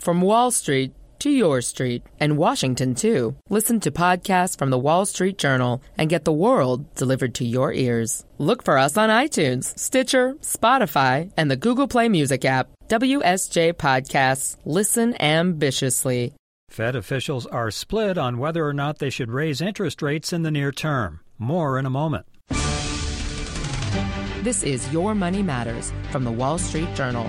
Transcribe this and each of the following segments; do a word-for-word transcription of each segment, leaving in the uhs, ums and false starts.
From Wall Street to your street, and Washington, too. Listen to podcasts from the Wall Street Journal and get the world delivered to your ears. Look for us on iTunes, Stitcher, Spotify, and the Google Play Music app. W S J Podcasts. Listen ambitiously. Fed officials are split on whether or not they should raise interest rates in the near term. More in a moment. This is Your Money Matters from the Wall Street Journal.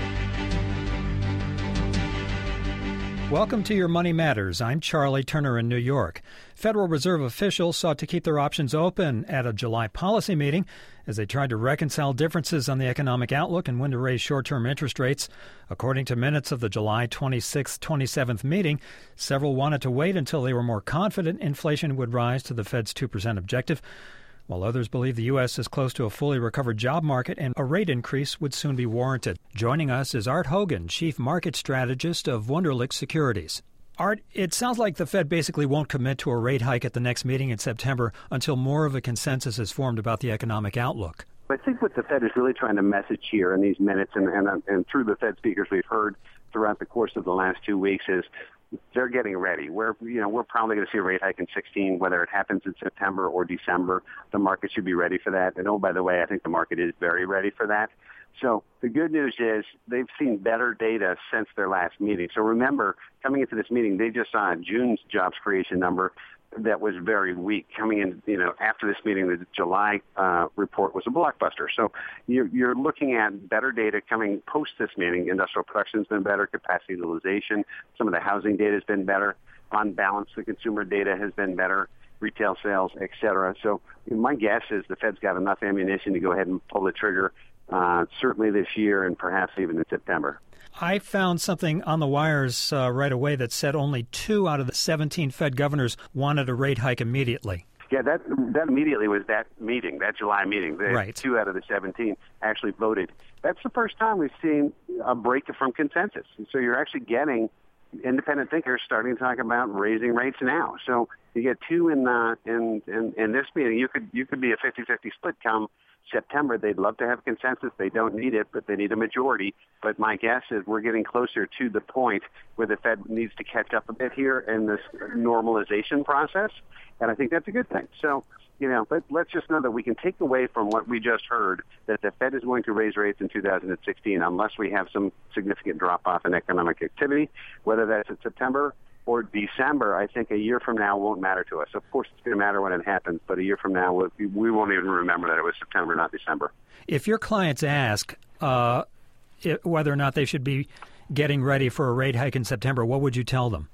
Welcome to Your Money Matters. I'm Charlie Turner in New York. Federal Reserve officials sought to keep their options open at a July policy meeting as they tried to reconcile differences on the economic outlook and when to raise short-term interest rates. According to minutes of the July twenty-sixth, twenty-seventh meeting, several wanted to wait until they were more confident inflation would rise to the Fed's two percent objective, while others believe the U S is close to a fully recovered job market and a rate increase would soon be warranted. Joining us is Art Hogan, Chief Market Strategist of Wunderlich Securities. Art, it sounds like the Fed basically won't commit to a rate hike at the next meeting in September until more of a consensus is formed about the economic outlook. I think what the Fed is really trying to message here in these minutes and, and, and through the Fed speakers we've heard throughout the course of the last two weeks is they're getting ready. We're, you know, we're probably going to see a rate hike in sixteen, whether it happens in September or December. The market should be ready for that. And oh, by the way, I think the market is very ready for that. So the good news is they've seen better data since their last meeting. So remember, coming into this meeting, they just saw June's jobs creation number that was very weak. Coming in, you know, after this meeting, the July uh, report was a blockbuster. So you're, you're looking at better data coming post this meeting. Industrial production's been better, capacity utilization, some of the housing data has been better. On balance, the consumer data has been better, retail sales, et cetera. So my guess is the Fed's got enough ammunition to go ahead and pull the trigger, uh, certainly this year and perhaps even in September. I found something on the wires uh, right away that said only two out of the seventeen Fed governors wanted a rate hike immediately. Yeah, that that immediately was that meeting, that July meeting. The right. Two out of the seventeen actually voted. That's the first time we've seen a break from consensus. So you're actually getting independent thinkers starting to talk about raising rates now. So you get two in uh, in, in in this meeting. You could you could be a fifty-fifty split come September. They'd love to have consensus. They don't need it, but they need a majority. But my guess is we're getting closer to the point where the Fed needs to catch up a bit here in this normalization process, and I think that's a good thing. So, you know, but let's just know that we can take away from what we just heard that the Fed is going to raise rates in two thousand sixteen unless we have some significant drop-off in economic activity, whether that's in September or December. I think a year from now won't matter to us. Of course, it's going to matter when it happens, but a year from now, we, we won't even remember that it was September, not December. If your clients ask uh, it, whether or not they should be getting ready for a rate hike in September, what would you tell them?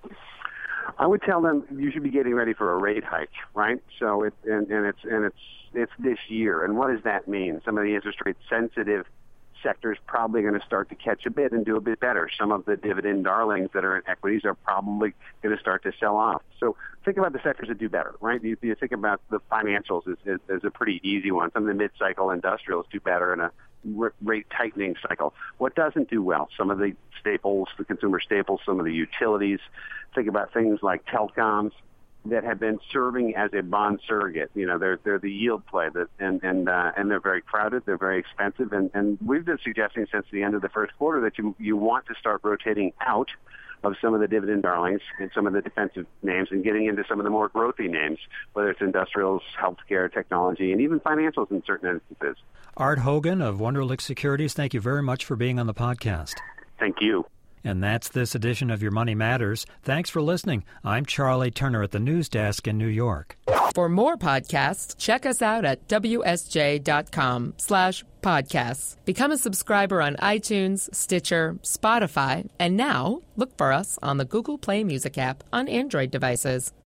I would tell them you should be getting ready for a rate hike, right? So it and, and it's and it's it's this year. And what does that mean? Some of the interest rate sensitive sectors probably going to start to catch a bit and do a bit better. Some of the dividend darlings that are in equities are probably going to start to sell off. So think about the sectors that do better, right? You, you think about the financials as, as, as a pretty easy one. Some of the mid-cycle industrials do better in a rate tightening cycle. What doesn't do well? Some of the staples, the consumer staples, some of the utilities. Think about things like telecoms that have been serving as a bond surrogate. You know, they're they're the yield play, that and and uh, and they're very crowded, they're very expensive, and, and we've been suggesting since the end of the first quarter that you you want to start rotating out of some of the dividend darlings and some of the defensive names and getting into some of the more growthy names, whether it's industrials, healthcare, technology, and even financials in certain instances. Art Hogan of Wunderlich Securities, thank you very much for being on the podcast. Thank you. And that's this edition of Your Money Matters. Thanks for listening. I'm Charlie Turner at the News Desk in New York. For more podcasts, check us out at W S J dot com slash podcasts. Become a subscriber on iTunes, Stitcher, Spotify, and now look for us on the Google Play Music app on Android devices.